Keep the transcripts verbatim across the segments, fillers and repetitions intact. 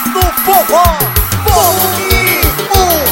do forró, volume um.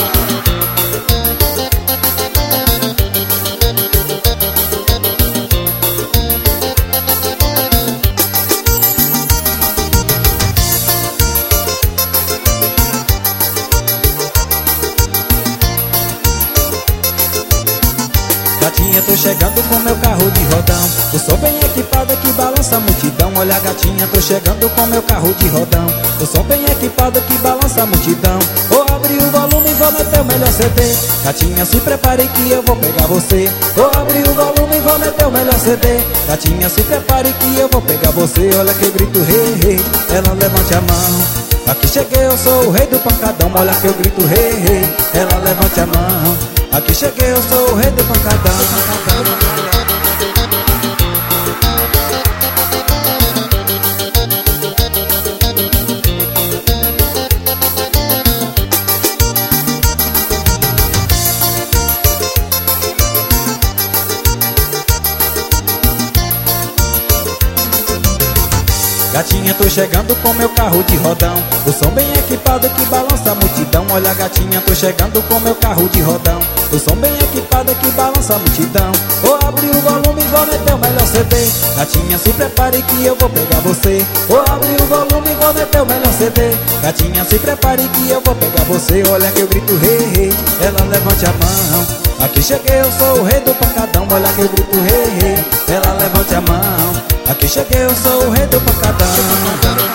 Gatinha, tô chegando com meu carro de rodão. Eu sou bem equipado que balança a multidão. Olha, gatinha, tô chegando com meu carro de rodão. Eu sou bem equipado que balança a multidão. Vou abrir o volume e vou meter o melhor C D. Gatinha, se prepare que eu vou pegar você. Vou abrir o volume e vou meter o melhor C D. Gatinha, se prepare que eu vou pegar você. Olha que eu grito rei, rei, ela levante a mão. Aqui cheguei, eu sou o rei do pancadão. Olha que eu grito rei, rei, ela levante a mão. Aqui cheguei, eu sou o rei do pancadão. Gatinha, tô chegando com meu carro de rodão. O som bem equipado que balança a multidão. Olha, gatinha, tô chegando com meu carro de rodão. O som bem equipado que balança a multidão. Vou abrir o volume e vou meter o melhor C D. Gatinha, se prepare que eu vou pegar você. Vou abrir o volume e vou meter o melhor C D. Gatinha, se prepare que eu vou pegar você. Olha que eu grito rei, rei, ela levante a mão. Aqui cheguei, eu sou o rei do pancadão. Olha que eu grito rei, rei, ela levante a mão. Aqui cheguei, eu sou o rei do pancadão.